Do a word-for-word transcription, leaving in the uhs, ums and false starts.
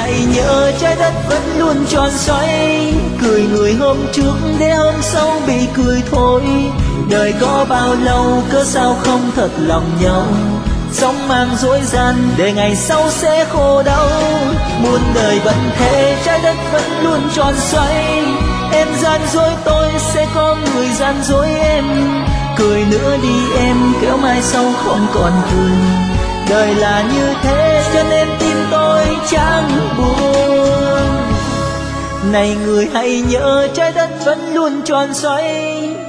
hãy nhớ trái đất vẫn luôn tròn xoay, cười người hôm trước để hôm sau bị cười thôi. Đời có bao lâu cớ sao không thật lòng nhau, sống mang dối gian để ngày sau sẽ khổ đau. Muôn đời vẫn thế, trái đất vẫn luôn tròn xoay, em gian dối tôi sẽ có người gian dối em. Cười nữa đi em, kéo mai sau không còn cười. Đời là như thế cho nên tim tôi chẳng buồn. Này người hãy nhớ trái đất vẫn luôn tròn xoay,